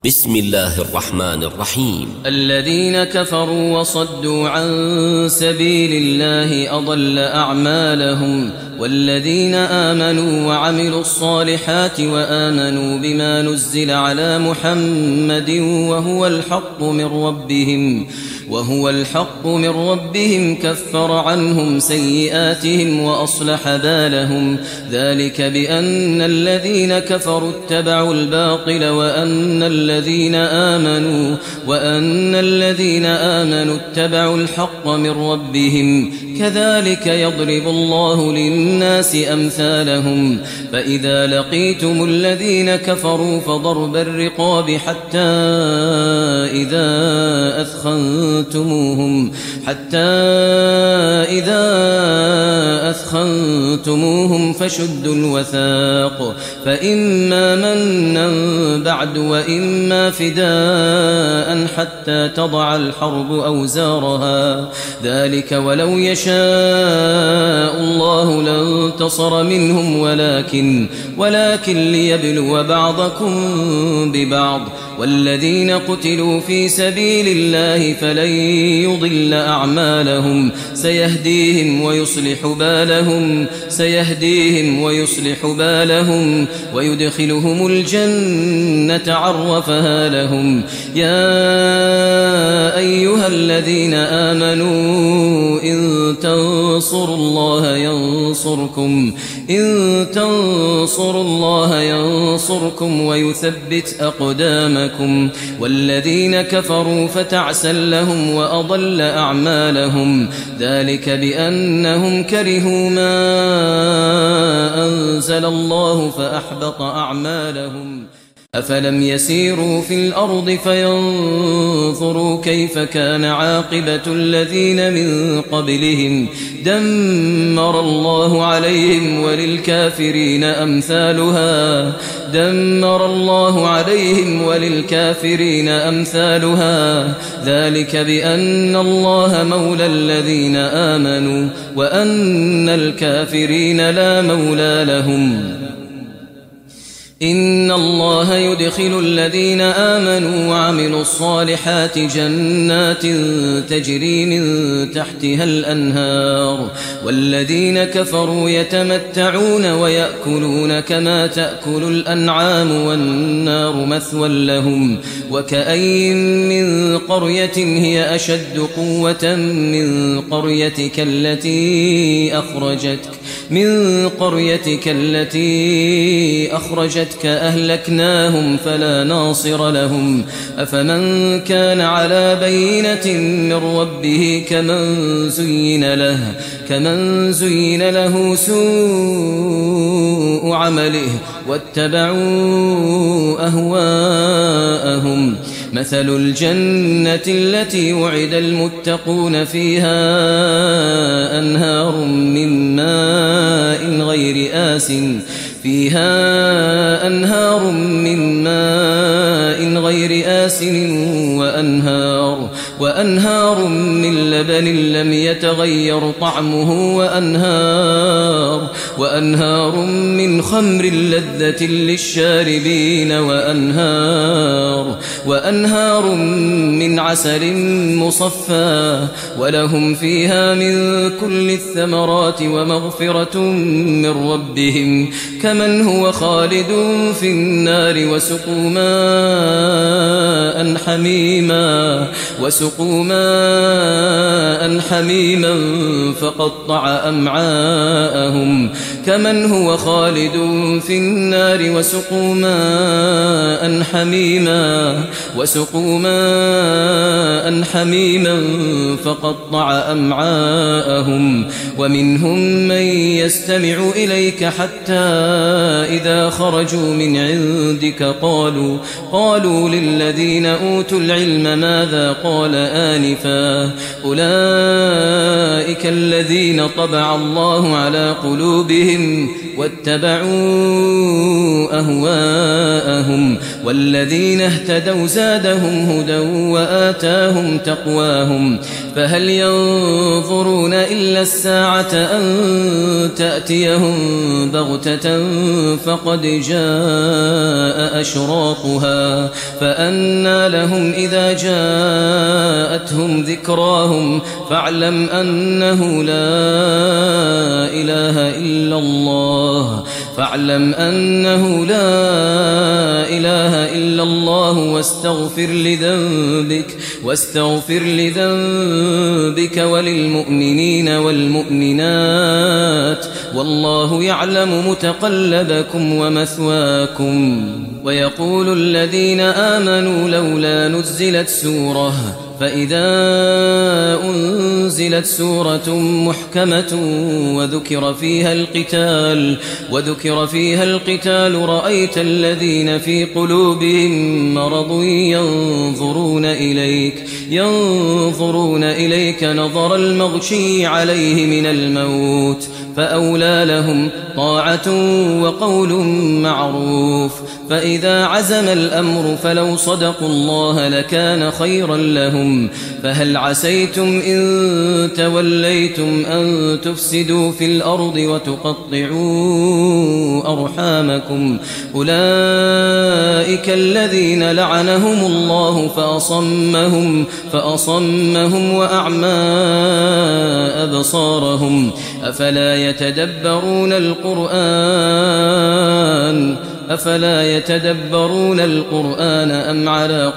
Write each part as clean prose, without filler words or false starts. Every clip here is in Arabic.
بسم الله الرحمن الرحيم. الذين كفروا وصدوا عن سبيل الله أضل أعمالهم، والذين آمنوا وعملوا الصالحات وآمنوا بما نزل على محمد وهو الحق من ربهم كفر عنهم سيئاتهم وأصلح بالهم. ذلك بأن الذين كفروا اتبعوا الباطل وأن الذين آمنوا اتبعوا الحق من ربهم. كذلك يضرب الله للناس أمثالهم. فإذا لقيتم الذين كفروا فضرب الرقاب حتى إذا أثخنتموهم فشدوا الوثاق، فإما منا بعد وإما فداء حتى تضع الحرب أوزارها. ذلك ولو يشاء الله لانتصر منهم ولكن ليبلو بعضكم ببعض. والذين قتلوا في سبيل الله فلن يضل أعمالهم سيهديهم ويصلح بالهم ويدخلهم الجنة عرفها لهم. يا أيها الذين آمنوا إن تنصروا الله ينصركم ويثبت أقدامكم. والذين كفروا فتعسا لهم وأضل أعمالهم. ذلك بأنهم كرهوا ما أنزل الله فأحبط أعمالهم. أفلم يسيروا في الأرض فينظروا كيف كان عاقبة الذين من قبلهم دمر الله عليهم وللكافرين أمثالها. ذلك بأن الله مولى الذين آمنوا وأن الكافرين لا مولى لهم. إن الله يدخل الذين آمنوا وعملوا الصالحات جنات تجري من تحتها الأنهار، والذين كفروا يتمتعون ويأكلون كما تأكل الأنعام والنار مثوى لهم. وكأين من قرية هي أشد قوة من قريتك التي أخرجتك أهلكناهم فلا ناصر لهم. أفمن كان على بينة من ربه كمن زين له سوء عمله واتبعوا أهواءهم. مثل الجنة التي وعد المتقون فيها أنهار من ماء غير آسن وأنهار من لبن لم يتغير طعمه وأنهار من خمر لذة للشاربين وأنهار من عسل مصفى ولهم فيها من كل الثمرات ومغفرة من ربهم كمن هو خالد في النار وسقوا ماء حميما فقطع أمعاءهم كمن هو خالد في النار وسقوا ماء حميما فقطع أمعاءهم. ومنهم من يستمع إليك حتى إذا خرجوا من عندك قالوا للذين أوتوا أوتوا العلم ماذا قال آنفا أولئك الذين طبع الله على قلوبهم واتبعوا أهواءهم والذين اهتدوا زادهم هدى وآتاهم تقواهم فهل ينظرون إلا الساعة أن تأتيهم بغتة فقد جاء أشراطها فأنى لهم إذا جاءتهم ذكراهم فاعلم أنه لا إله إلا الله واستغفر لذنبك وللمؤمنين والمؤمنات والله يعلم متقلبكم ومثواكم ويقول الذين آمنوا لولا نزلت سورة فإذا أنزلت سورة محكمة وذكر فيها القتال رأيت الذين في قلوبهم مرض ينظرون إليك نظر المغشي عليه من الموت فأولى لهم طاعة وقول معروف فإذا عزم الأمر فلو صدقوا الله لكان خيرا لهم فهل عسيتم إن توليتم أن تفسدوا في الأرض وتقطعوا أرحامكم أولئك الذين لعنهم الله فأصمهم وأعمى أبصارهم أفلا يتدبرون القرآن أم على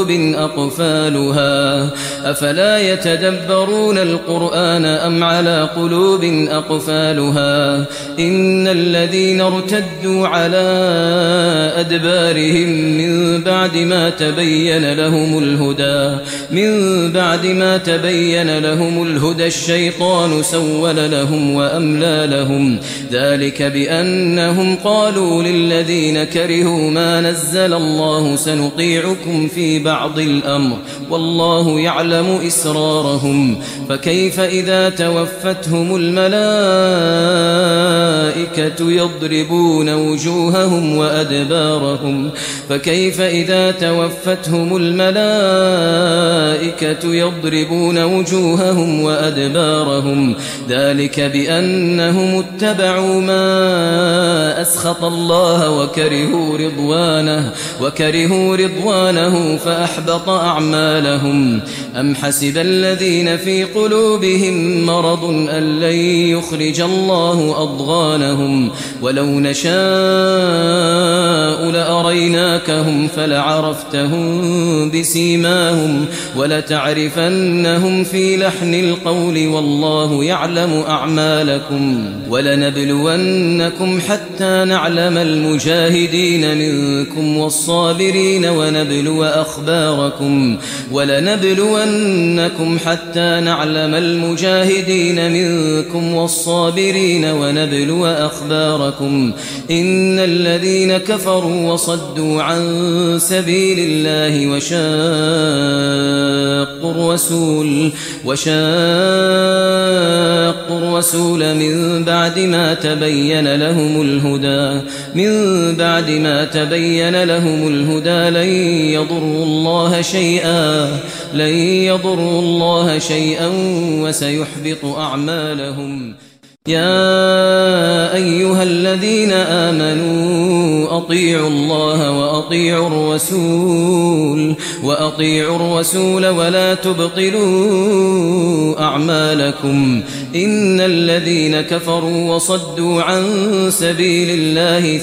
قلوب أقفالها إن الذين ارتدوا على أدبارهم من بعد ما تبين لهم الهدى الشيطان سول لهم وأملى لهم ذلك بأنهم قالوا للذين كرهوا ما نزل الله سنطيعكم في بعض الأمر والله يعلم إسرارهم فكيف إذا توفتهم الملائكة يضربون وجوههم وأدبارهم ذلك بأنهم اتبعوا ما أسخط الله وكرهوا رضوانه فأحبط أعمالهم أم حسب الذين في قلوبهم مرض أن لن يخرج الله أضغانهم ولو نشاء لأريناكهم فلعرفتهم بسيماهم ولتعرفنهم في لحن القول والله يعلم أعمالكم ولنبلونكم حتى نعلم المجاهدين منكم والصابرين ونبلو أخباركم إن الذين كفروا وصدوا عن سبيل الله وشاقوا الرسول من بعد ما تبين لهم الهدى لن يضروا الله شيئا وسيحبط أعمالهم يا أيها الذين آمنوا أطيعوا الله وأطيعوا الرسول ولا تبطلوا أعمالكم إن الذين كفروا وصدوا عن سبيل الله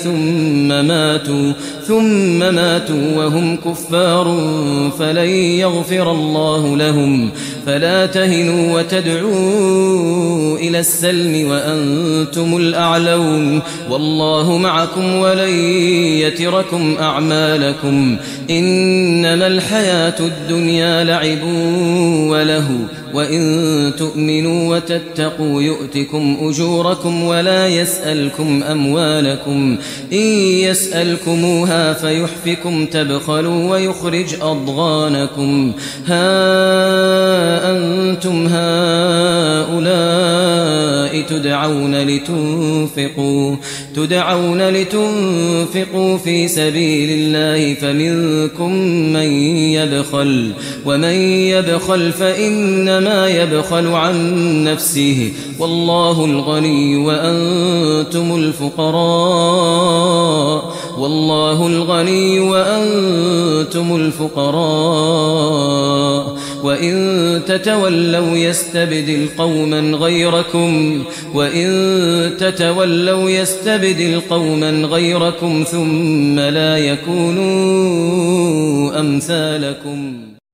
ثم ماتوا وهم كفار فلن يغفر الله لهم فلا تهنوا وتدعوا إلى السلم وأنتم الأعلون والله معكم ولن يتركم أعمالكم إنما الحياة الدنيا لعب وله وإن تؤمنوا وتتقوا يؤتكم أجوركم ولا يسألكم أموالكم إن يسألكموها فيحفكم تبخلوا ويخرج أضغانكم ها أنتم هؤلاء تدعون لتنفقوا في سبيل الله فمنكم من يبخل ومن يبخل فإنما يبخل عن نفسه والله الغني وأنتم الفقراء وإن تتولوا يستبدل قوما غيركم ثم لا يكونوا أمثالكم